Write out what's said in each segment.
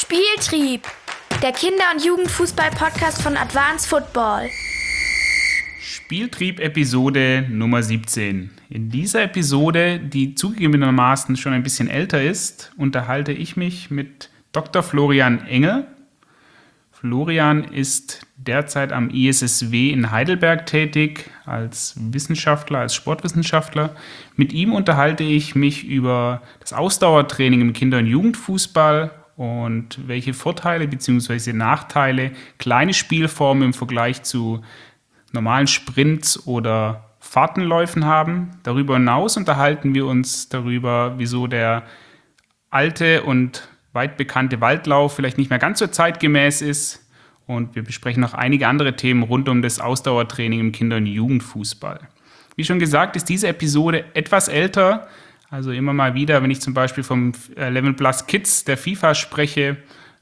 Spieltrieb, der Kinder- und Jugendfußball-Podcast von Advanced Football. Spieltrieb-Episode Nummer 17. In dieser Episode, die zugegebenermaßen schon ein bisschen älter ist, unterhalte ich mich mit Dr. Florian Engel. Florian ist derzeit am ISSW in Heidelberg tätig als Wissenschaftler, als Sportwissenschaftler. Mit ihm unterhalte ich mich über das Ausdauertraining im Kinder- und Jugendfußball und welche Vorteile bzw. Nachteile kleine Spielformen im Vergleich zu normalen Sprints oder Fahrtenläufen haben. Darüber hinaus unterhalten wir uns darüber, wieso der alte und weit bekannte Waldlauf vielleicht nicht mehr ganz so zeitgemäß ist. Und wir besprechen noch einige andere Themen rund um das Ausdauertraining im Kinder- und Jugendfußball. Wie schon gesagt, ist diese Episode etwas älter. Also immer mal wieder, wenn ich zum Beispiel vom 11 Plus Kids der FIFA spreche,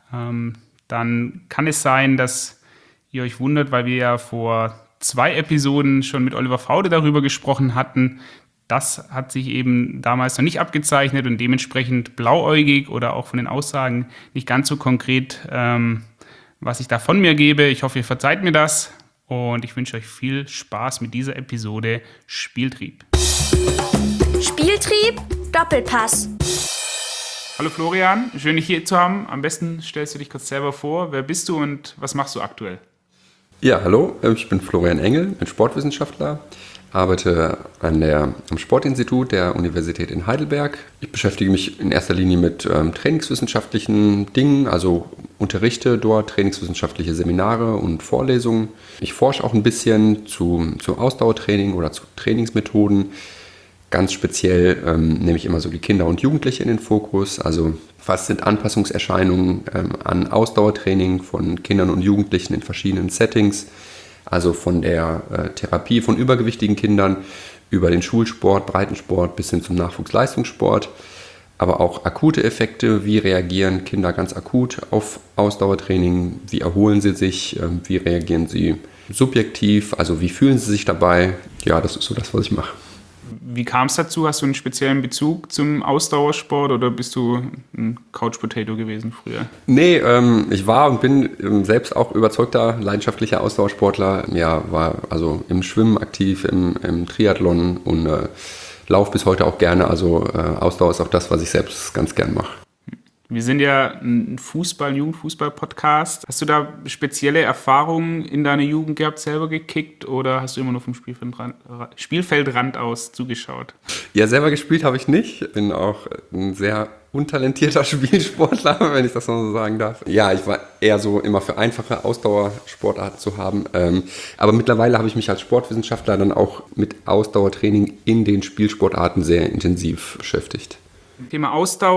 dann kann es sein, dass ihr euch wundert, weil wir ja vor 2 Episoden schon mit Oliver Faude darüber gesprochen hatten. Das hat sich eben damals noch nicht abgezeichnet und dementsprechend blauäugig oder auch von den Aussagen nicht ganz so konkret, was ich da von mir gebe. Ich hoffe, ihr verzeiht mir das und ich wünsche euch viel Spaß mit dieser Episode Spieltrieb. Spieltrieb, Doppelpass. Hallo Florian, schön dich hier zu haben. Am besten stellst du dich kurz selber vor. Wer bist du und was machst du aktuell? Ja, hallo, ich bin Florian Engel, bin Sportwissenschaftler, arbeite am Sportinstitut der Universität in Heidelberg. Ich beschäftige mich in erster Linie mit trainingswissenschaftlichen Dingen, also unterrichte dort trainingswissenschaftliche Seminare und Vorlesungen. Ich forsche auch ein bisschen zum Ausdauertraining oder zu Trainingsmethoden. Ganz speziell nehme ich immer so die Kinder und Jugendliche in den Fokus. Also was sind Anpassungserscheinungen an Ausdauertraining von Kindern und Jugendlichen in verschiedenen Settings? Also von der Therapie von übergewichtigen Kindern über den Schulsport, Breitensport bis hin zum Nachwuchsleistungssport. Aber auch akute Effekte, wie reagieren Kinder ganz akut auf Ausdauertraining, wie erholen sie sich, wie reagieren sie subjektiv, also wie fühlen sie sich dabei. Ja, das ist so das, was ich mache. Wie kam es dazu? Hast du einen speziellen Bezug zum Ausdauersport oder bist du ein Couch-Potato gewesen früher? Nee, ich war und bin selbst auch überzeugter, leidenschaftlicher Ausdauersportler. Ja, war also im Schwimmen aktiv, im Triathlon und laufe bis heute auch gerne. Also Ausdauer ist auch das, was ich selbst ganz gern mache. Wir sind ja ein Jugendfußball-Podcast. Hast du da spezielle Erfahrungen in deiner Jugend gehabt, selber gekickt oder hast du immer nur vom Spielfeldrand aus zugeschaut? Ja, selber gespielt habe ich nicht. Bin auch ein sehr untalentierter Spielsportler, wenn ich das mal so sagen darf. Ja, ich war eher so immer für einfache Ausdauersportarten zu haben. Aber mittlerweile habe ich mich als Sportwissenschaftler dann auch mit Ausdauertraining in den Spielsportarten sehr intensiv beschäftigt. Thema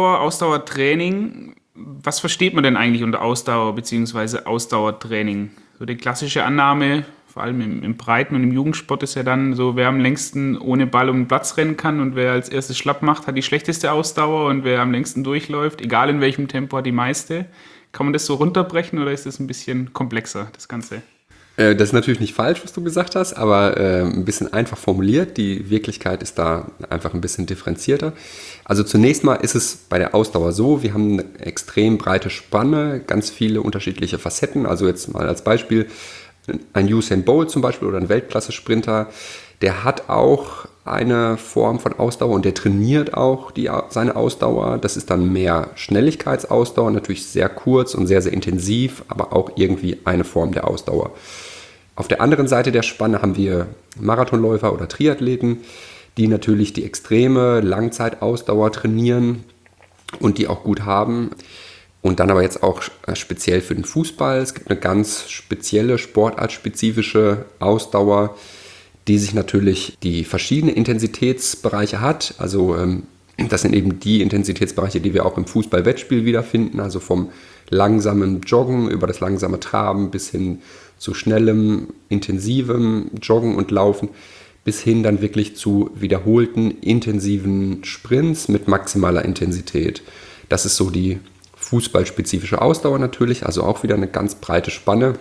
Ausdauertraining. Was versteht man denn eigentlich unter Ausdauer bzw. Ausdauertraining? So die klassische Annahme, vor allem im Breiten- und im Jugendsport, ist ja dann so, wer am längsten ohne Ball um den Platz rennen kann und wer als erstes schlapp macht, hat die schlechteste Ausdauer und wer am längsten durchläuft, egal in welchem Tempo, hat die meiste. Kann man das so runterbrechen oder ist das ein bisschen komplexer, das Ganze? Das ist natürlich nicht falsch, was du gesagt hast, aber ein bisschen einfach formuliert. Die Wirklichkeit ist da einfach ein bisschen differenzierter. Also zunächst mal ist es bei der Ausdauer so, wir haben eine extrem breite Spanne, ganz viele unterschiedliche Facetten. Also jetzt mal als Beispiel ein Usain Bolt zum Beispiel oder ein Weltklasse-Sprinter, der hat auch eine Form von Ausdauer und der trainiert auch seine Ausdauer. Das ist dann mehr Schnelligkeitsausdauer, natürlich sehr kurz und sehr, sehr intensiv, aber auch irgendwie eine Form der Ausdauer. Auf der anderen Seite der Spanne haben wir Marathonläufer oder Triathleten, die natürlich die extreme Langzeitausdauer trainieren und die auch gut haben. Und dann aber jetzt auch speziell für den Fußball. Es gibt eine ganz spezielle sportartspezifische Ausdauer, die sich natürlich die verschiedenen Intensitätsbereiche hat. Also das sind eben die Intensitätsbereiche, die wir auch im Fußball-Wettspiel wiederfinden. Also vom langsamen Joggen über das langsame Traben bis hin zu schnellem, intensivem Joggen und Laufen bis hin dann wirklich zu wiederholten, intensiven Sprints mit maximaler Intensität. Das ist so die fußballspezifische Ausdauer natürlich, also auch wieder eine ganz breite Spanne.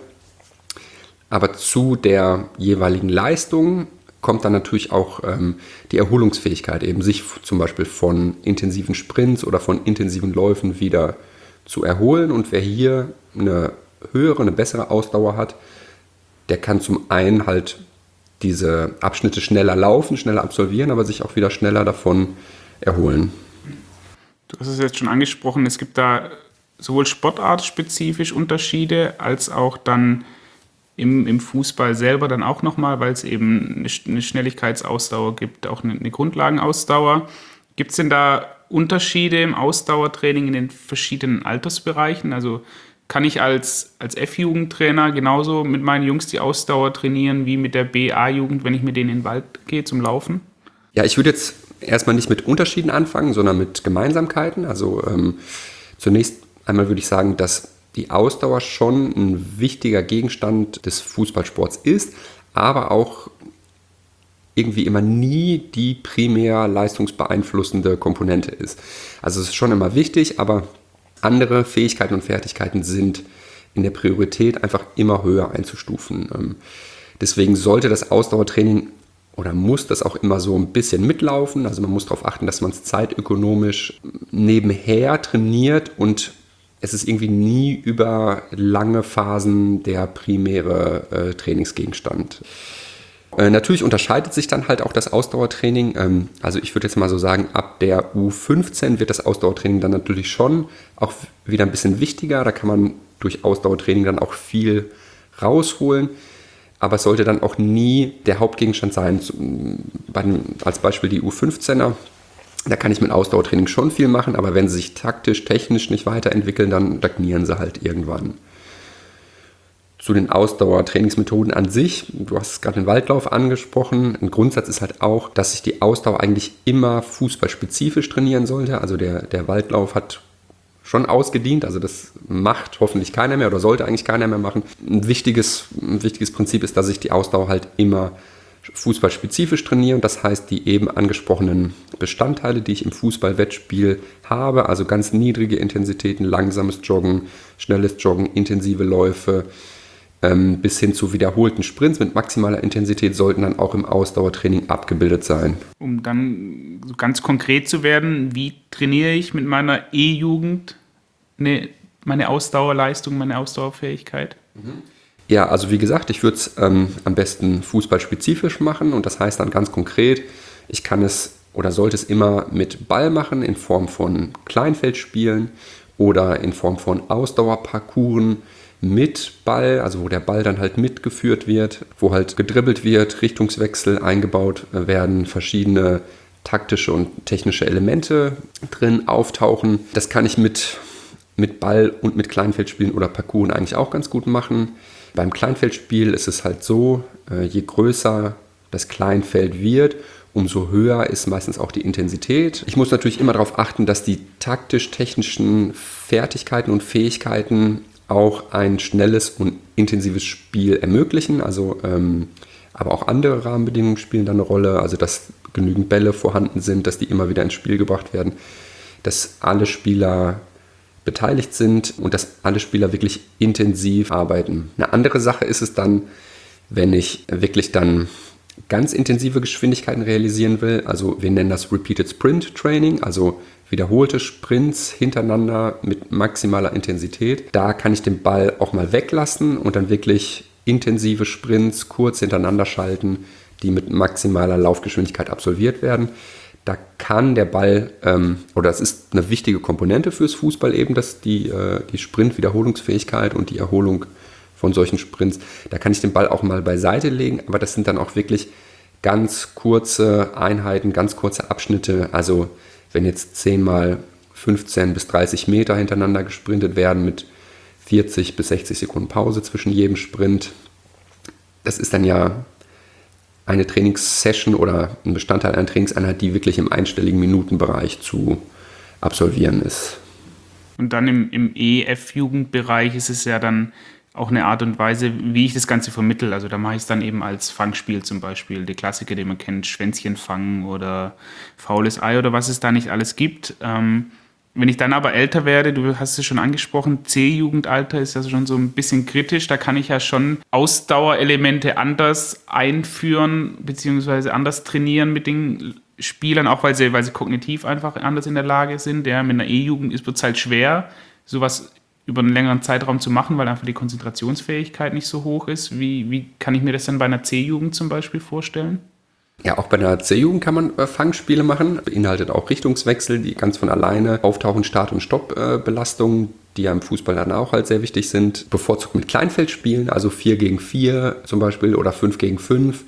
Aber zu der jeweiligen Leistung kommt dann natürlich auch die Erholungsfähigkeit, eben sich zum Beispiel von intensiven Sprints oder von intensiven Läufen wieder zu erholen. Und wer hier eine höhere, eine bessere Ausdauer hat, der kann zum einen halt diese Abschnitte schneller laufen, schneller absolvieren, aber sich auch wieder schneller davon erholen. Du hast es jetzt schon angesprochen, es gibt da sowohl sportartspezifisch Unterschiede, als auch dann im Fußball selber dann auch nochmal, weil es eben eine Schnelligkeitsausdauer gibt, auch eine Grundlagenausdauer. Gibt es denn da Unterschiede im Ausdauertraining in den verschiedenen Altersbereichen? Also kann ich als F-Jugendtrainer genauso mit meinen Jungs die Ausdauer trainieren wie mit der B-A-Jugend, wenn ich mit denen in den Wald gehe zum Laufen? Ja, ich würde jetzt erstmal nicht mit Unterschieden anfangen, sondern mit Gemeinsamkeiten. Also zunächst einmal würde ich sagen, dass die Ausdauer schon ein wichtiger Gegenstand des Fußballsports ist, aber auch irgendwie immer nie die primär leistungsbeeinflussende Komponente ist. Also es ist schon immer wichtig, aber andere Fähigkeiten und Fertigkeiten sind in der Priorität einfach immer höher einzustufen. Deswegen sollte das Ausdauertraining oder muss das auch immer so ein bisschen mitlaufen. Also man muss darauf achten, dass man es zeitökonomisch nebenher trainiert und es ist irgendwie nie über lange Phasen der primäre Trainingsgegenstand. Natürlich unterscheidet sich dann halt auch das Ausdauertraining. Also ich würde jetzt mal so sagen, ab der U15 wird das Ausdauertraining dann natürlich schon auch wieder ein bisschen wichtiger. Da kann man durch Ausdauertraining dann auch viel rausholen. Aber es sollte dann auch nie der Hauptgegenstand sein. Als Beispiel die U15er. Da kann ich mit Ausdauertraining schon viel machen, aber wenn sie sich taktisch, technisch nicht weiterentwickeln, dann stagnieren sie halt irgendwann. Zu den Ausdauertrainingsmethoden an sich, du hast gerade den Waldlauf angesprochen, ein Grundsatz ist halt auch, dass sich die Ausdauer eigentlich immer fußballspezifisch trainieren sollte. Also der Waldlauf hat schon ausgedient, also das macht hoffentlich keiner mehr oder sollte eigentlich keiner mehr machen. Ein wichtiges Prinzip ist, dass sich die Ausdauer halt immer fußballspezifisch trainieren. Das heißt, die eben angesprochenen Bestandteile, die ich im Fußballwettspiel habe, also ganz niedrige Intensitäten, langsames Joggen, schnelles Joggen, intensive Läufe, bis hin zu wiederholten Sprints mit maximaler Intensität sollten dann auch im Ausdauertraining abgebildet sein. Um dann so ganz konkret zu werden, wie trainiere ich mit meiner E-Jugend meine Ausdauerleistung, meine Ausdauerfähigkeit? Ja, also wie gesagt, ich würde es am besten fußballspezifisch machen und das heißt dann ganz konkret, ich kann es oder sollte es immer mit Ball machen in Form von Kleinfeldspielen oder in Form von Ausdauerparcours mit Ball, also wo der Ball dann halt mitgeführt wird, wo halt gedribbelt wird, Richtungswechsel eingebaut werden, verschiedene taktische und technische Elemente drin auftauchen. Das kann ich mit Ball und mit Kleinfeldspielen oder Parcours eigentlich auch ganz gut machen. Beim Kleinfeldspiel ist es halt so, je größer das Kleinfeld wird, umso höher ist meistens auch die Intensität. Ich muss natürlich immer darauf achten, dass die taktisch-technischen Fertigkeiten und Fähigkeiten auch ein schnelles und intensives Spiel ermöglichen. Also, aber auch andere Rahmenbedingungen spielen da eine Rolle. Also, dass genügend Bälle vorhanden sind, dass die immer wieder ins Spiel gebracht werden, dass alle Spieler beteiligt sind und dass alle Spieler wirklich intensiv arbeiten. Eine andere Sache ist es dann, wenn ich wirklich dann ganz intensive Geschwindigkeiten realisieren will. Also wir nennen das Repeated Sprint Training, also wiederholte Sprints hintereinander mit maximaler Intensität. Da kann ich den Ball auch mal weglassen und dann wirklich intensive Sprints kurz hintereinander schalten, die mit maximaler Laufgeschwindigkeit absolviert werden. Da kann der Ball, oder es ist eine wichtige Komponente fürs Fußball eben, dass die Sprint-Wiederholungsfähigkeit und die Erholung von solchen Sprints, da kann ich den Ball auch mal beiseite legen, aber das sind dann auch wirklich ganz kurze Einheiten, ganz kurze Abschnitte. Also wenn jetzt 10 mal 15 bis 30 Meter hintereinander gesprintet werden mit 40 bis 60 Sekunden Pause zwischen jedem Sprint, das ist dann ja eine Trainingssession oder ein Bestandteil einer Trainingseinheit, die wirklich im einstelligen Minutenbereich zu absolvieren ist. Und dann im EF-Jugendbereich ist es ja dann auch eine Art und Weise, wie ich das Ganze vermittle. Also da mache ich es dann eben als Fangspiel zum Beispiel. Die Klassiker, die man kennt, Schwänzchen fangen oder faules Ei oder was es da nicht alles gibt. Wenn ich dann aber älter werde, du hast es schon angesprochen, C-Jugendalter ist ja schon so ein bisschen kritisch. Da kann ich ja schon Ausdauerelemente anders einführen beziehungsweise anders trainieren mit den Spielern, auch weil sie kognitiv einfach anders in der Lage sind. Ja, mit einer E-Jugend wird es halt schwer, sowas über einen längeren Zeitraum zu machen, weil einfach die Konzentrationsfähigkeit nicht so hoch ist? Wie kann ich mir das dann bei einer C-Jugend zum Beispiel vorstellen? Ja, auch bei einer C-Jugend kann man Fangspiele machen, beinhaltet auch Richtungswechsel, die ganz von alleine auftauchen, Start- und Stoppbelastungen, die ja im Fußball dann auch halt sehr wichtig sind. Bevorzugt mit Kleinfeldspielen, also 4 gegen 4 zum Beispiel oder 5 gegen 5.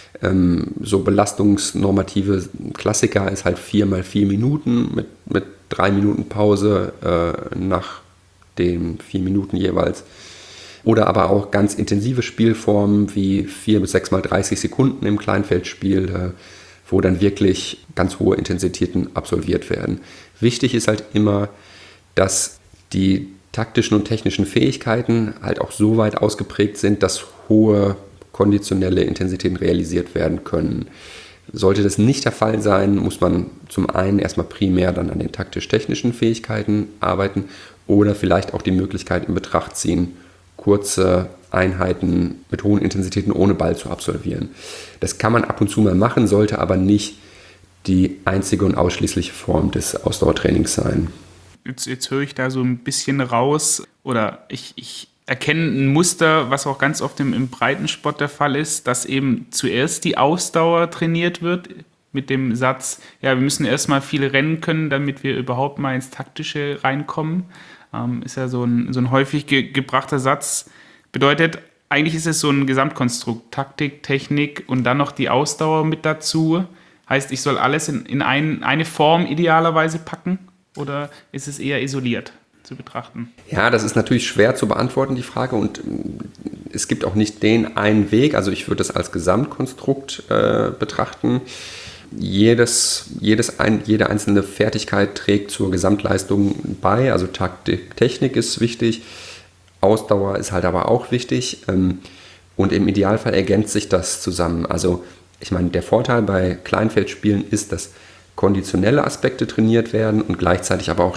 So belastungsnormative Klassiker ist halt 4 mal 4 Minuten mit 3 Minuten Pause nach den 4 Minuten jeweils. Oder aber auch ganz intensive Spielformen wie 4 bis 6 mal 30 Sekunden im Kleinfeldspiel, wo dann wirklich ganz hohe Intensitäten absolviert werden. Wichtig ist halt immer, dass die taktischen und technischen Fähigkeiten halt auch so weit ausgeprägt sind, dass hohe konditionelle Intensitäten realisiert werden können. Sollte das nicht der Fall sein, muss man zum einen erstmal primär dann an den taktisch-technischen Fähigkeiten arbeiten oder vielleicht auch die Möglichkeit in Betracht ziehen, kurze Einheiten mit hohen Intensitäten ohne Ball zu absolvieren. Das kann man ab und zu mal machen, sollte aber nicht die einzige und ausschließliche Form des Ausdauertrainings sein. Jetzt höre ich da so ein bisschen raus oder ich erkenne ein Muster, was auch ganz oft im Breitensport der Fall ist, dass eben zuerst die Ausdauer trainiert wird mit dem Satz, ja, wir müssen erstmal viele Rennen können, damit wir überhaupt mal ins Taktische reinkommen. Ist ja so ein häufig gebrachter Satz. Bedeutet, eigentlich ist es so ein Gesamtkonstrukt, Taktik, Technik und dann noch die Ausdauer mit dazu. Heißt, ich soll alles in eine Form idealerweise packen oder ist es eher isoliert zu betrachten? Ja, das ist natürlich schwer zu beantworten, die Frage, und es gibt auch nicht den einen Weg. Also ich würde es als Gesamtkonstrukt betrachten. Jede einzelne Fertigkeit trägt zur Gesamtleistung bei. Also Taktik, Technik ist wichtig, Ausdauer ist halt aber auch wichtig und im Idealfall ergänzt sich das zusammen. Also ich meine, der Vorteil bei Kleinfeldspielen ist, dass konditionelle Aspekte trainiert werden und gleichzeitig aber auch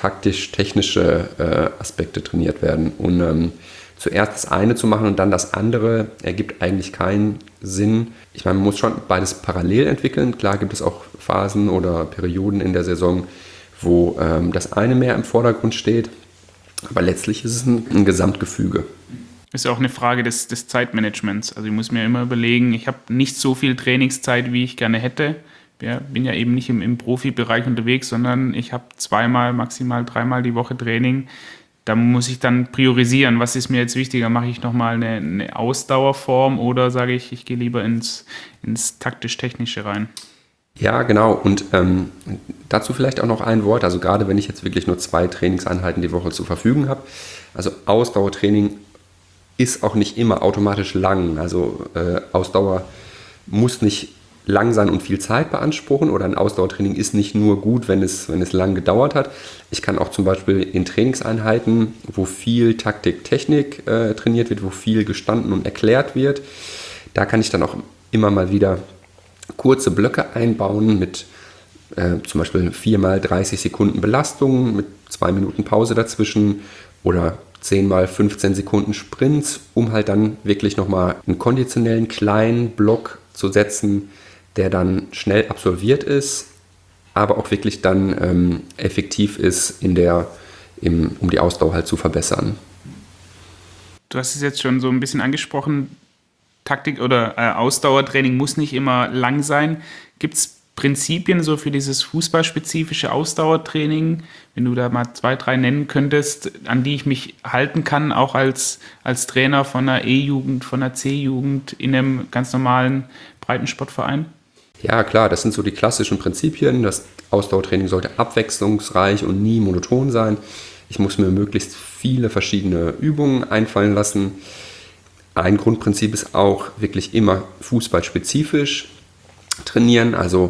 taktisch-technische Aspekte trainiert werden. Und zuerst das eine zu machen und dann das andere ergibt eigentlich keinen Sinn. Ich meine, man muss schon beides parallel entwickeln. Klar gibt es auch Phasen oder Perioden in der Saison, wo das eine mehr im Vordergrund steht. Aber letztlich ist es ein Gesamtgefüge. Ist ja auch eine Frage des Zeitmanagements. Also ich muss mir immer überlegen, ich habe nicht so viel Trainingszeit, wie ich gerne hätte. Bin ja eben nicht im Profibereich unterwegs, sondern ich habe 2-mal, maximal 3-mal die Woche Training. Da muss ich dann priorisieren, was ist mir jetzt wichtiger? Mache ich nochmal eine Ausdauerform oder sage ich, ich gehe lieber ins taktisch-technische rein? Ja, genau. Und dazu vielleicht auch noch ein Wort. Also gerade wenn ich jetzt wirklich nur 2 Trainingseinheiten die Woche zur Verfügung habe. Also Ausdauertraining ist auch nicht immer automatisch lang. Also Ausdauer muss nicht lang sein und viel Zeit beanspruchen, oder ein Ausdauertraining ist nicht nur gut, wenn es lang gedauert hat. Ich kann auch zum Beispiel in Trainingseinheiten, wo viel Taktik, Technik trainiert wird, wo viel gestanden und erklärt wird, da kann ich dann auch immer mal wieder kurze Blöcke einbauen mit zum Beispiel 4 mal 30 Sekunden Belastung mit 2 Minuten Pause dazwischen oder 10 mal 15 Sekunden Sprints, um halt dann wirklich nochmal einen konditionellen kleinen Block zu setzen, der dann schnell absolviert ist, aber auch wirklich dann effektiv ist, um die Ausdauer halt zu verbessern. Du hast es jetzt schon so ein bisschen angesprochen, Taktik- oder Ausdauertraining muss nicht immer lang sein. Gibt es Prinzipien so für dieses fußballspezifische Ausdauertraining, wenn du da mal 2, 3 nennen könntest, an die ich mich halten kann, auch als Trainer von einer E-Jugend, von einer C-Jugend in einem ganz normalen Breitensportverein? Ja, klar, das sind so die klassischen Prinzipien. Das Ausdauertraining sollte abwechslungsreich und nie monoton sein. Ich muss mir möglichst viele verschiedene Übungen einfallen lassen. Ein Grundprinzip ist auch wirklich immer fußballspezifisch trainieren. Also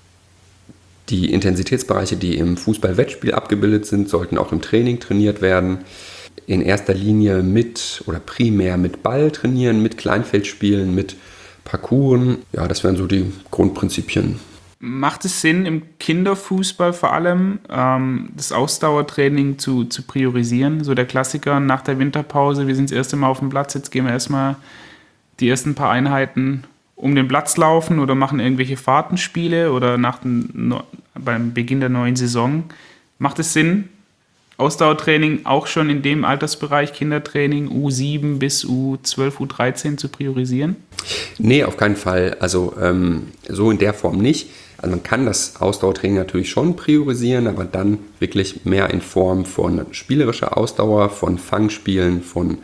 die Intensitätsbereiche, die im Fußball-Wettspiel abgebildet sind, sollten auch im Training trainiert werden. In erster Linie primär mit Ball trainieren, mit Kleinfeldspielen, mit Parcours. Ja, das wären so die Grundprinzipien. Macht es Sinn, im Kinderfußball vor allem das Ausdauertraining zu priorisieren? So der Klassiker nach der Winterpause, wir sind das erste Mal auf dem Platz, jetzt gehen wir erstmal die ersten paar Einheiten um den Platz laufen oder machen irgendwelche Fahrtenspiele oder beim Beginn der neuen Saison. Macht es Sinn, Ausdauertraining auch schon in dem Altersbereich Kindertraining U7 bis U12, U13 zu priorisieren? Nee, auf keinen Fall. Also so in der Form nicht. Also man kann das Ausdauertraining natürlich schon priorisieren, aber dann wirklich mehr in Form von spielerischer Ausdauer, von Fangspielen, von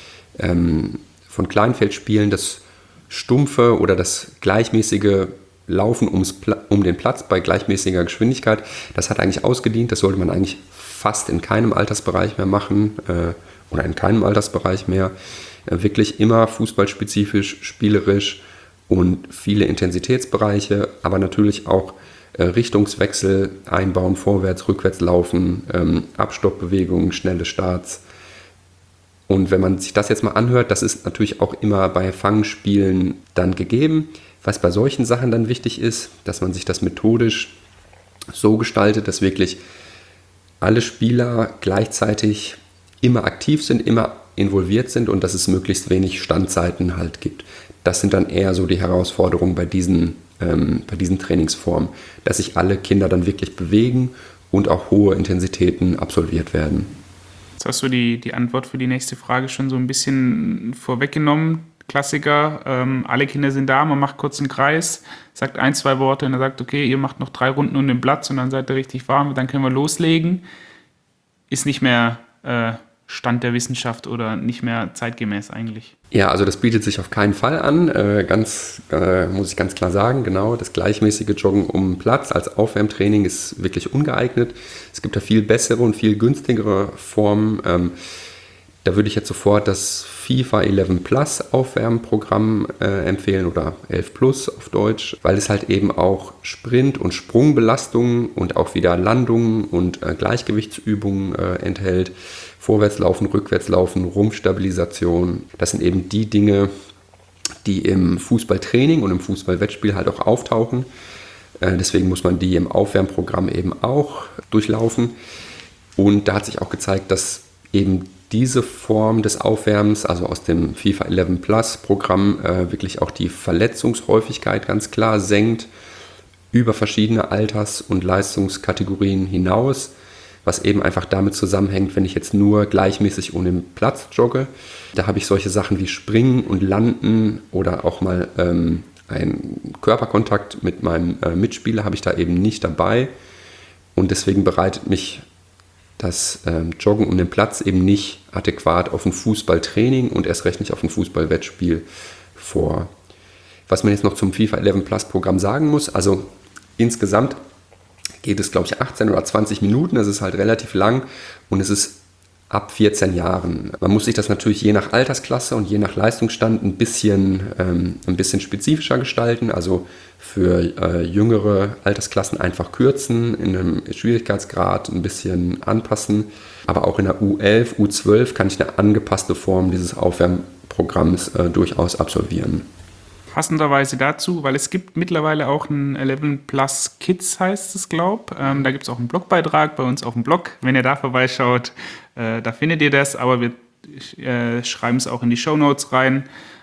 Kleinfeldspielen. Das stumpfe oder das gleichmäßige Laufen um den Platz bei gleichmäßiger Geschwindigkeit, das hat eigentlich ausgedient. Das sollte man eigentlich fast in keinem Altersbereich mehr machen oder in keinem Altersbereich mehr. Wirklich immer fußballspezifisch, spielerisch und viele Intensitätsbereiche, aber natürlich auch Richtungswechsel einbauen, vorwärts, rückwärts laufen, Abstoppbewegungen, schnelle Starts. Und wenn man sich das jetzt mal anhört, das ist natürlich auch immer bei Fangspielen dann gegeben. Was bei solchen Sachen dann wichtig ist, dass man sich das methodisch so gestaltet, dass wirklich alle Spieler gleichzeitig immer aktiv sind, immer involviert sind und dass es möglichst wenig Standzeiten halt gibt. Das sind dann eher so die Herausforderungen bei diesen Trainingsformen, dass sich alle Kinder dann wirklich bewegen und auch hohe Intensitäten absolviert werden. Jetzt hast du die Antwort für die nächste Frage schon so ein bisschen vorweggenommen. Klassiker, alle Kinder sind da, man macht kurz einen Kreis, sagt 1, 2 Worte und er sagt, okay, ihr macht noch 3 Runden um den Platz und dann seid ihr richtig warm, dann können wir loslegen. Ist nicht mehr Stand der Wissenschaft oder nicht mehr zeitgemäß eigentlich. Ja, also das bietet sich auf keinen Fall an, muss ich ganz klar sagen, genau, das gleichmäßige Joggen um den Platz als Aufwärmtraining ist wirklich ungeeignet. Es gibt da viel bessere und viel günstigere Formen. Da würde ich jetzt sofort das FIFA 11 Plus Aufwärmprogramm empfehlen oder 11 Plus auf Deutsch, weil es halt eben auch Sprint- und Sprungbelastungen und auch wieder Landungen und Gleichgewichtsübungen enthält. Vorwärtslaufen, Rückwärtslaufen, Rumpfstabilisation. Das sind eben die Dinge, die im Fußballtraining und im Fußballwettspiel halt auch auftauchen. Deswegen muss man die im Aufwärmprogramm eben auch durchlaufen. Und da hat sich auch gezeigt, dass eben diese Form des Aufwärmens, also aus dem FIFA 11 Plus Programm, wirklich auch die Verletzungshäufigkeit ganz klar senkt, über verschiedene Alters- und Leistungskategorien hinaus, was eben einfach damit zusammenhängt, wenn ich jetzt nur gleichmäßig um den Platz jogge, da habe ich solche Sachen wie Springen und Landen oder auch mal einen Körperkontakt mit meinem Mitspieler habe ich da eben nicht dabei und deswegen bereitet mich das Joggen um den Platz eben nicht adäquat auf ein Fußballtraining und erst recht nicht auf ein Fußballwettspiel vor. Was man jetzt noch zum FIFA 11 Plus Programm sagen muss, also insgesamt geht es, glaube ich, 18 oder 20 Minuten, das ist halt relativ lang und es ist ab 14 Jahren. Man muss sich das natürlich je nach Altersklasse und je nach Leistungsstand ein bisschen spezifischer gestalten, also für jüngere Altersklassen einfach kürzen, in einem Schwierigkeitsgrad ein bisschen anpassen, aber auch in der U11, U12 kann ich eine angepasste Form dieses Aufwärmprogramms durchaus absolvieren. Passenderweise dazu, weil es gibt mittlerweile auch ein 11 Plus Kids, heißt es, glaube ich. Da gibt es auch einen Blogbeitrag bei uns auf dem Blog. Wenn ihr da vorbeischaut, da findet ihr das, aber wir schreiben es auch in die Shownotes rein.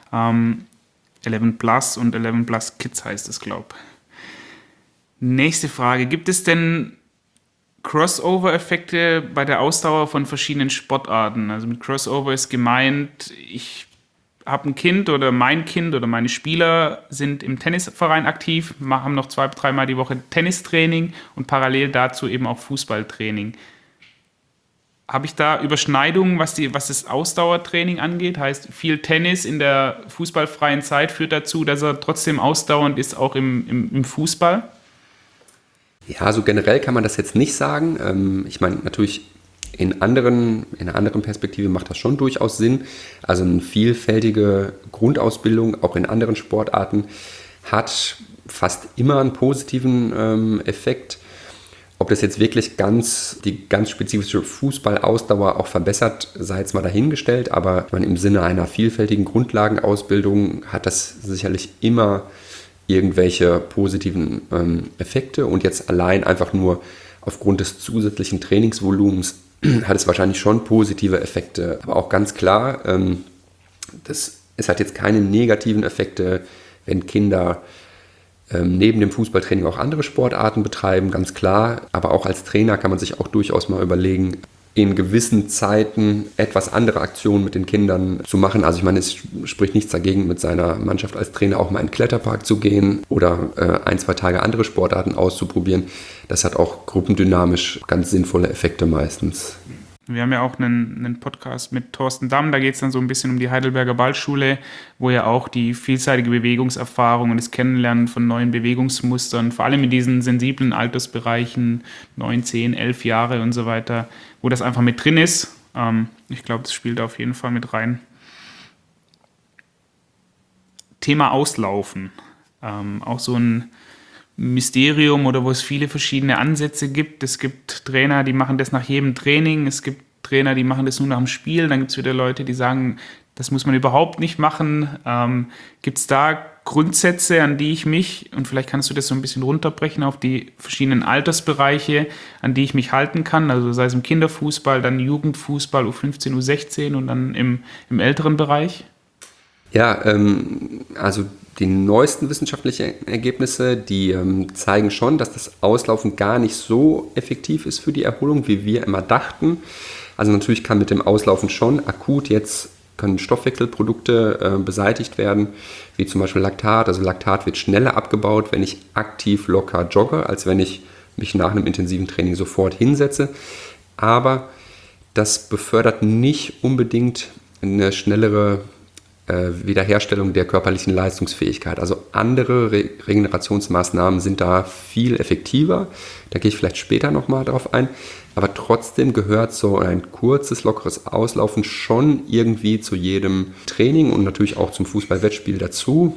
11 Plus und 11 Plus Kids heißt es, glaube ich. Nächste Frage. Gibt es denn Crossover-Effekte bei der Ausdauer von verschiedenen Sportarten? Also mit Crossover ist gemeint, ich habe ein Kind oder mein Kind oder meine Spieler sind im Tennisverein aktiv, haben noch 2-3 Mal die Woche Tennistraining und parallel dazu eben auch Fußballtraining. Habe ich da Überschneidungen, was das Ausdauertraining angeht? Heißt, viel Tennis in der fußballfreien Zeit führt dazu, dass er trotzdem ausdauernd ist, auch im Fußball? Ja, also generell kann man das jetzt nicht sagen. Ich meine, natürlich in einer anderen Perspektive macht das schon durchaus Sinn. Also eine vielfältige Grundausbildung, auch in anderen Sportarten, hat fast immer einen positiven Effekt. Ob das jetzt wirklich die ganz spezifische Fußballausdauer auch verbessert, sei jetzt mal dahingestellt. Aber ich meine, im Sinne einer vielfältigen Grundlagenausbildung hat das sicherlich immer irgendwelche positiven Effekte. Und jetzt allein einfach nur aufgrund des zusätzlichen Trainingsvolumens hat es wahrscheinlich schon positive Effekte. Aber auch ganz klar, es hat jetzt keine negativen Effekte, wenn Kinder neben dem Fußballtraining auch andere Sportarten betreiben, ganz klar. Aber auch als Trainer kann man sich auch durchaus mal überlegen, in gewissen Zeiten etwas andere Aktionen mit den Kindern zu machen. Also ich meine, es spricht nichts dagegen, mit seiner Mannschaft als Trainer auch mal in den Kletterpark zu gehen oder 1-2 Tage andere Sportarten auszuprobieren. Das hat auch gruppendynamisch ganz sinnvolle Effekte meistens. Wir haben ja auch einen Podcast mit Thorsten Damm, da geht es dann so ein bisschen um die Heidelberger Ballschule, wo ja auch die vielseitige Bewegungserfahrung und das Kennenlernen von neuen Bewegungsmustern, vor allem in diesen sensiblen Altersbereichen, 9, 10, 11 Jahre und so weiter, wo das einfach mit drin ist. Ich glaube, das spielt auf jeden Fall mit rein. Thema Auslaufen. Auch so ein Mysterium oder wo es viele verschiedene Ansätze gibt. Es gibt Trainer, die machen das nach jedem Training. Es gibt Trainer, die machen das nur nach dem Spiel. Dann gibt es wieder Leute, die sagen, das muss man überhaupt nicht machen. Gibt es da Grundsätze, an die ich mich, und vielleicht kannst du das so ein bisschen runterbrechen auf die verschiedenen Altersbereiche, an die ich mich halten kann, also sei es im Kinderfußball, dann Jugendfußball, U15, U16 und dann im älteren Bereich? Ja, also die neuesten wissenschaftlichen Ergebnisse, die zeigen schon, dass das Auslaufen gar nicht so effektiv ist für die Erholung, wie wir immer dachten. Also natürlich kann mit dem Auslaufen schon akut jetzt können Stoffwechselprodukte beseitigt werden, wie zum Beispiel Laktat. Also Laktat wird schneller abgebaut, wenn ich aktiv locker jogge, als wenn ich mich nach einem intensiven Training sofort hinsetze. Aber das befördert nicht unbedingt eine schnellere Wiederherstellung der körperlichen Leistungsfähigkeit. Also andere Regenerationsmaßnahmen sind da viel effektiver. Da gehe ich vielleicht später nochmal drauf ein. Aber trotzdem gehört so ein kurzes, lockeres Auslaufen schon irgendwie zu jedem Training und natürlich auch zum Fußballwettspiel dazu.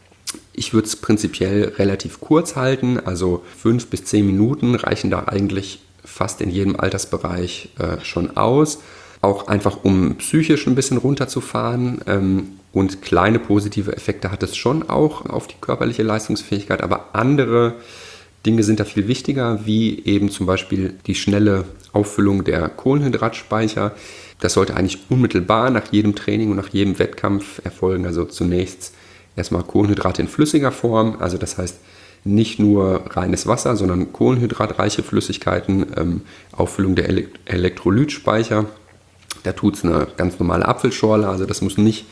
Ich würde es prinzipiell relativ kurz halten, also 5 bis 10 Minuten reichen da eigentlich fast in jedem Altersbereich schon aus. Auch einfach, um psychisch ein bisschen runterzufahren. Und kleine positive Effekte hat es schon auch auf die körperliche Leistungsfähigkeit. Aber andere Dinge sind da viel wichtiger, wie eben zum Beispiel die schnelle Auffüllung der Kohlenhydratspeicher. Das sollte eigentlich unmittelbar nach jedem Training und nach jedem Wettkampf erfolgen. Also zunächst erstmal Kohlenhydrate in flüssiger Form. Also das heißt nicht nur reines Wasser, sondern kohlenhydratreiche Flüssigkeiten, Auffüllung der Elektrolytspeicher. Da tut es eine ganz normale Apfelschorle, also das muss nicht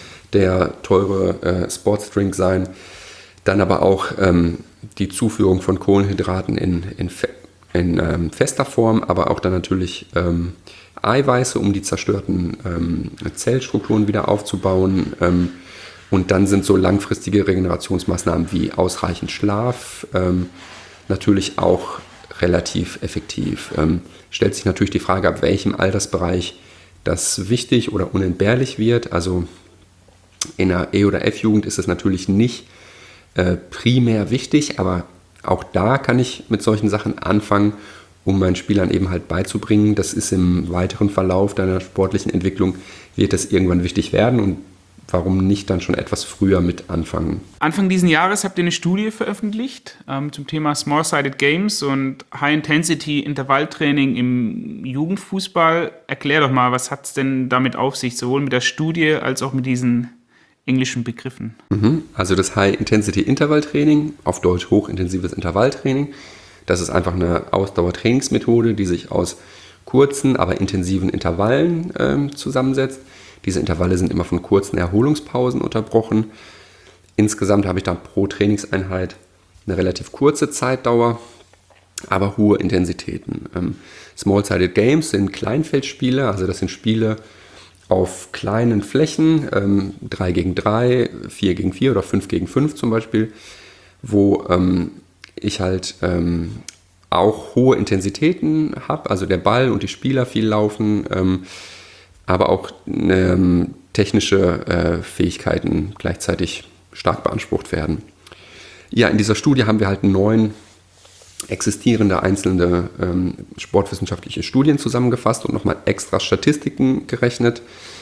der teure Sportsdrink sein. Dann aber auch die Zuführung von Kohlenhydraten in fester Form, aber auch dann natürlich Eiweiße, um die zerstörten Zellstrukturen wieder aufzubauen. Und dann sind so langfristige Regenerationsmaßnahmen wie ausreichend Schlaf natürlich auch relativ effektiv. Stellt sich natürlich die Frage, ab welchem Altersbereich das wichtig oder unentbehrlich wird. Also in der E- oder F-Jugend ist es natürlich nicht primär wichtig, aber auch da kann ich mit solchen Sachen anfangen, um meinen Spielern eben halt beizubringen. Das ist im weiteren Verlauf deiner sportlichen Entwicklung, wird das irgendwann wichtig werden und warum nicht dann schon etwas früher mit anfangen? Anfang diesen Jahres habt ihr eine Studie veröffentlicht zum Thema Small-Sided Games und High-Intensity-Intervalltraining im Jugendfußball. Erklär doch mal, was hat es denn damit auf sich, sowohl mit der Studie als auch mit diesen englischen Begriffen? Also das High-Intensity-Intervalltraining, auf Deutsch hochintensives Intervalltraining, das ist einfach eine Ausdauertrainingsmethode, die sich aus kurzen, aber intensiven Intervallen zusammensetzt. Diese Intervalle sind immer von kurzen Erholungspausen unterbrochen. Insgesamt habe ich dann pro Trainingseinheit eine relativ kurze Zeitdauer, aber hohe Intensitäten. Small-Sided Games sind Kleinfeldspiele, also das sind Spiele auf kleinen Flächen, 3 gegen 3, 4 gegen 4 oder 5 gegen 5 zum Beispiel, wo ich halt auch hohe Intensitäten habe, also der Ball und die Spieler viel laufen, aber auch technische Fähigkeiten gleichzeitig stark beansprucht werden. Ja, in dieser Studie haben wir halt 9 existierende einzelne sportwissenschaftliche Studien zusammengefasst und nochmal extra Statistiken gerechnet.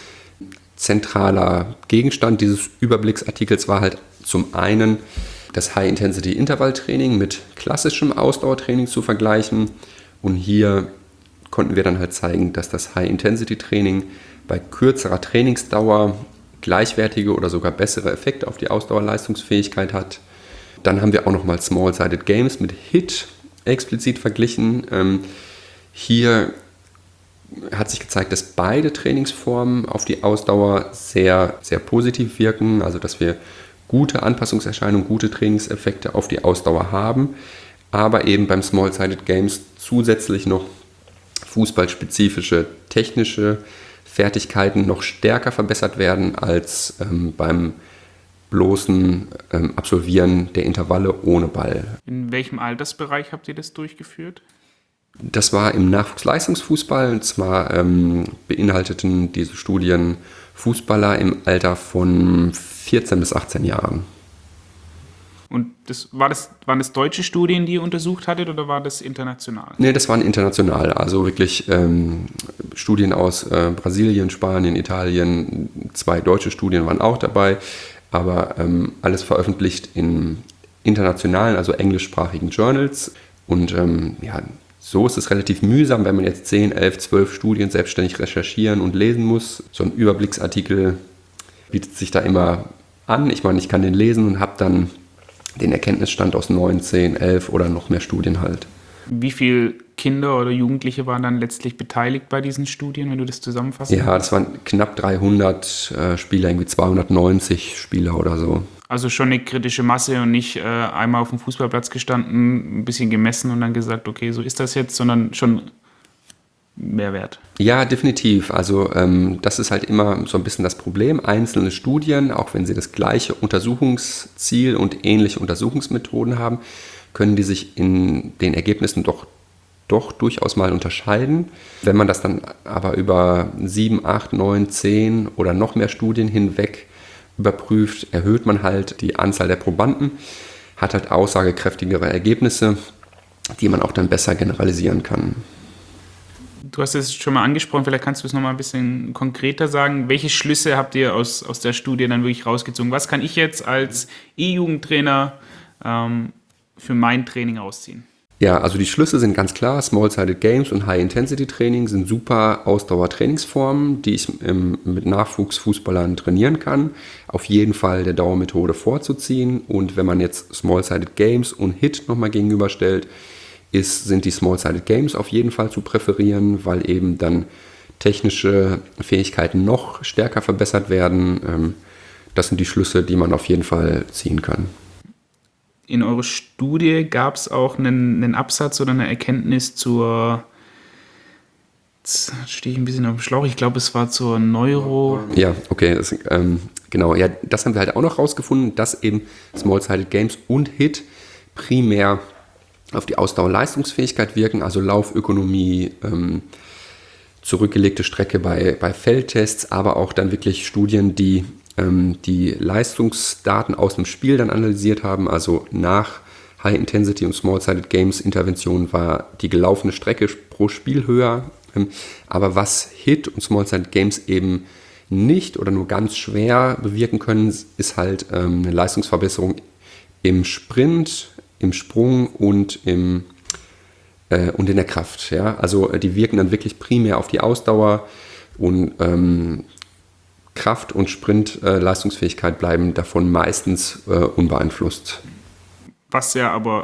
Zentraler Gegenstand dieses Überblicksartikels war halt zum einen das High-Intensity-Intervalltraining mit klassischem Ausdauertraining zu vergleichen. Und hier konnten wir dann halt zeigen, dass das High-Intensity-Training bei kürzerer Trainingsdauer gleichwertige oder sogar bessere Effekte auf die Ausdauerleistungsfähigkeit hat. Dann haben wir auch nochmal Small-Sided Games mit HIIT explizit verglichen. Hier hat sich gezeigt, dass beide Trainingsformen auf die Ausdauer sehr, sehr positiv wirken, also dass wir gute Anpassungserscheinungen, gute Trainingseffekte auf die Ausdauer haben, aber eben beim Small-Sided Games zusätzlich noch fußballspezifische technische Fertigkeiten noch stärker verbessert werden als beim bloßen Absolvieren der Intervalle ohne Ball. In welchem Altersbereich habt ihr das durchgeführt? Das war im Nachwuchsleistungsfußball, und zwar beinhalteten diese Studien Fußballer im Alter von 14 bis 18 Jahren. Und waren das deutsche Studien, die ihr untersucht hattet, oder war das international? Nee, das waren international, also wirklich Studien aus Brasilien, Spanien, Italien, 2 deutsche Studien waren auch dabei, aber alles veröffentlicht in internationalen, also englischsprachigen Journals. Und so ist es relativ mühsam, wenn man jetzt 10, 11, 12 Studien selbstständig recherchieren und lesen muss. So ein Überblicksartikel bietet sich da immer an. Ich meine, ich kann den lesen und habe dann den Erkenntnisstand aus 9, 10, 11 oder noch mehr Studien halt. Wie viele Kinder oder Jugendliche waren dann letztlich beteiligt bei diesen Studien, wenn du das zusammenfasst? Ja, das waren knapp 300 Spieler, irgendwie 290 Spieler oder so. Also schon eine kritische Masse und nicht einmal auf dem Fußballplatz gestanden, ein bisschen gemessen und dann gesagt, okay, so ist das jetzt, sondern schon Mehrwert. Ja, definitiv. Also das ist halt immer so ein bisschen das Problem. Einzelne Studien, auch wenn sie das gleiche Untersuchungsziel und ähnliche Untersuchungsmethoden haben, können die sich in den Ergebnissen doch durchaus mal unterscheiden. Wenn man das dann aber über 7, 8, 9, 10 oder noch mehr Studien hinweg überprüft, erhöht man halt die Anzahl der Probanden, hat halt aussagekräftigere Ergebnisse, die man auch dann besser generalisieren kann. Du hast es schon mal angesprochen, vielleicht kannst du es noch mal ein bisschen konkreter sagen. Welche Schlüsse habt ihr aus der Studie dann wirklich rausgezogen? Was kann ich jetzt als E-Jugendtrainer für mein Training rausziehen? Ja, also die Schlüsse sind ganz klar. Small-Sided Games und High-Intensity-Training sind super Ausdauertrainingsformen, die ich mit Nachwuchsfußballern trainieren kann. Auf jeden Fall der Dauermethode vorzuziehen. Und wenn man jetzt Small-Sided Games und HIIT nochmal gegenüberstellt, sind die Small-Sided Games auf jeden Fall zu präferieren, weil eben dann technische Fähigkeiten noch stärker verbessert werden. Das sind die Schlüsse, die man auf jeden Fall ziehen kann. In eurer Studie gab es auch einen Absatz oder eine Erkenntnis zur, jetzt stehe ich ein bisschen auf dem Schlauch, ich glaube, es war zur Ja, okay, genau. Ja, das haben wir halt auch noch rausgefunden, dass eben Small-Sided Games und HIIT primär auf die Ausdauerleistungsfähigkeit wirken, also Laufökonomie, zurückgelegte Strecke bei Feldtests, aber auch dann wirklich Studien, die die Leistungsdaten aus dem Spiel dann analysiert haben. Also nach High-Intensity und Small-Sided Games Intervention war die gelaufene Strecke pro Spiel höher. Aber was HIIT und Small-Sided Games eben nicht oder nur ganz schwer bewirken können, ist halt eine Leistungsverbesserung im Sprint, im Sprung und in der Kraft. Ja? Also die wirken dann wirklich primär auf die Ausdauer und Kraft- und Sprint-Leistungsfähigkeit bleiben davon meistens unbeeinflusst. Was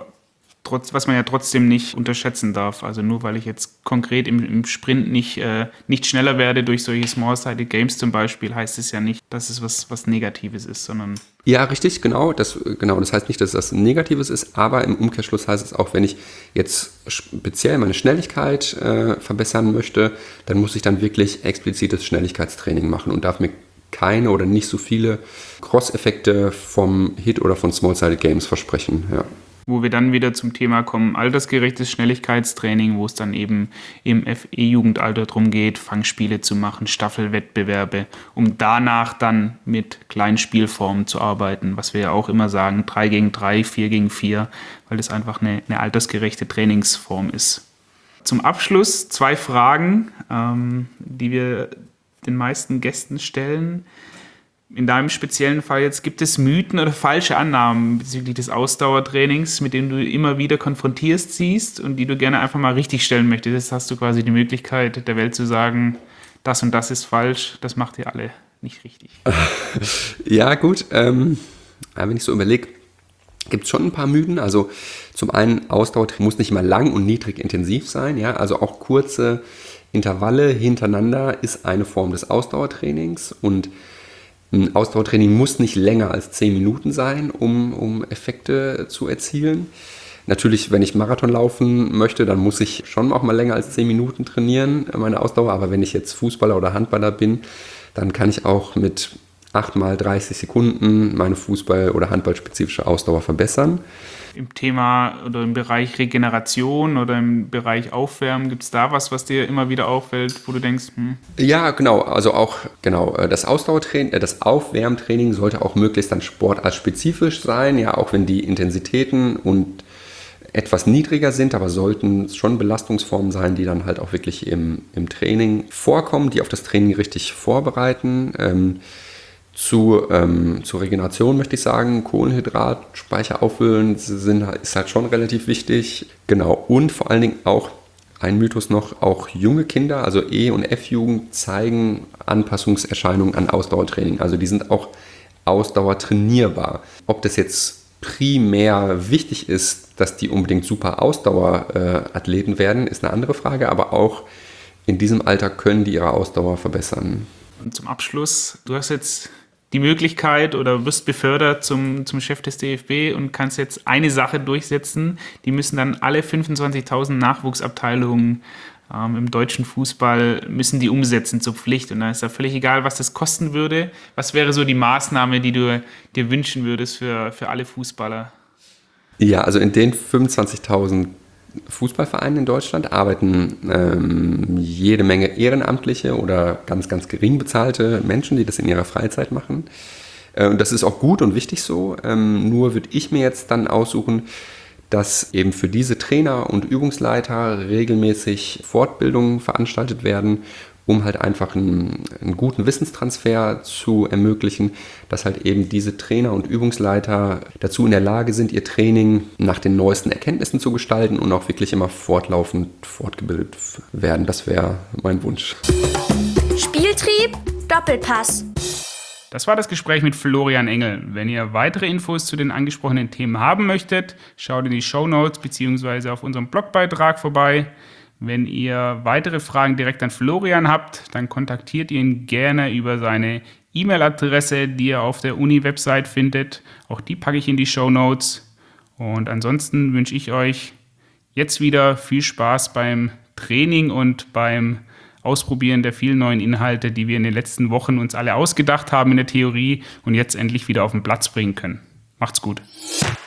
man ja trotzdem nicht unterschätzen darf. Also nur weil ich jetzt konkret im Sprint nicht schneller werde durch solche Small-Sided Games zum Beispiel, heißt es ja nicht, dass es was Negatives ist, sondern... Ja, richtig, genau. Das heißt nicht, dass das Negatives ist, aber im Umkehrschluss heißt es auch, wenn ich jetzt speziell meine Schnelligkeit verbessern möchte, dann muss ich dann wirklich explizites Schnelligkeitstraining machen und darf mir keine oder nicht so viele Cross-Effekte vom HIIT oder von Small-Sided Games versprechen, ja. Wo wir dann wieder zum Thema kommen, altersgerechtes Schnelligkeitstraining, wo es dann eben im FE-Jugendalter darum geht, Fangspiele zu machen, Staffelwettbewerbe, um danach dann mit kleinen Spielformen zu arbeiten, was wir ja auch immer sagen, 3 gegen 3, 4 gegen 4, weil das einfach eine altersgerechte Trainingsform ist. Zum Abschluss 2 Fragen, die wir den meisten Gästen stellen. In deinem speziellen Fall jetzt, gibt es Mythen oder falsche Annahmen bezüglich des Ausdauertrainings, mit denen du immer wieder konfrontiert siehst und die du gerne einfach mal richtig stellen möchtest? Jetzt hast du quasi die Möglichkeit, der Welt zu sagen, das und das ist falsch, das macht ihr alle nicht richtig. Ja, gut. Wenn ich so überlege, gibt es schon ein paar Mythen. Also zum einen, Ausdauertraining muss nicht immer lang und niedrig intensiv sein. Ja? Also auch kurze Intervalle hintereinander ist eine Form des Ausdauertrainings und ein Ausdauertraining muss nicht länger als 10 Minuten sein, um Effekte zu erzielen. Natürlich, wenn ich Marathon laufen möchte, dann muss ich schon auch mal länger als 10 Minuten trainieren, meine Ausdauer. Aber wenn ich jetzt Fußballer oder Handballer bin, dann kann ich auch mit 8 mal 30 Sekunden meine Fußball- oder handballspezifische Ausdauer verbessern. Im Thema oder im Bereich Regeneration oder im Bereich Aufwärmen, gibt es da was dir immer wieder auffällt, wo du denkst, Ja, genau. Also auch das Ausdauertraining, das Aufwärmtraining sollte auch möglichst dann sportartspezifisch sein, ja, auch wenn die Intensitäten und etwas niedriger sind, aber sollten schon Belastungsformen sein, die dann halt auch wirklich im Training vorkommen, die auf das Training richtig vorbereiten. Zur Regeneration möchte ich sagen, Kohlenhydratspeicher auffüllen ist halt schon relativ wichtig. Genau, und vor allen Dingen auch ein Mythos noch, auch junge Kinder, also E- und F-Jugend, zeigen Anpassungserscheinungen an Ausdauertraining. Also die sind auch ausdauertrainierbar. Ob das jetzt primär wichtig ist, dass die unbedingt super Ausdauerathleten werden, ist eine andere Frage, aber auch in diesem Alter können die ihre Ausdauer verbessern. Und zum Abschluss, du hast jetzt die Möglichkeit oder wirst befördert zum Chef des DFB und kannst jetzt eine Sache durchsetzen, die müssen dann alle 25.000 Nachwuchsabteilungen im deutschen Fußball müssen die umsetzen zur Pflicht. Und da ist ja völlig egal, was das kosten würde. Was wäre so die Maßnahme, die du dir wünschen würdest für alle Fußballer? Ja, also in den 25.000 Fußballvereinen in Deutschland arbeiten jede Menge ehrenamtliche oder ganz, ganz gering bezahlte Menschen, die das in ihrer Freizeit machen. Und das ist auch gut und wichtig so. Nur würde ich mir jetzt dann aussuchen, dass eben für diese Trainer und Übungsleiter regelmäßig Fortbildungen veranstaltet werden, um halt einfach einen guten Wissenstransfer zu ermöglichen, dass halt eben diese Trainer und Übungsleiter dazu in der Lage sind, ihr Training nach den neuesten Erkenntnissen zu gestalten und auch wirklich immer fortlaufend fortgebildet werden. Das wäre mein Wunsch. Spieltrieb, Doppelpass. Das war das Gespräch mit Florian Engel. Wenn ihr weitere Infos zu den angesprochenen Themen haben möchtet, schaut in die Shownotes bzw. auf unserem Blogbeitrag vorbei. Wenn ihr weitere Fragen direkt an Florian habt, dann kontaktiert ihn gerne über seine E-Mail-Adresse, die ihr auf der Uni-Website findet. Auch die packe ich in die Shownotes. Und ansonsten wünsche ich euch jetzt wieder viel Spaß beim Training und beim Ausprobieren der vielen neuen Inhalte, die wir in den letzten Wochen uns alle ausgedacht haben in der Theorie und jetzt endlich wieder auf den Platz bringen können. Macht's gut.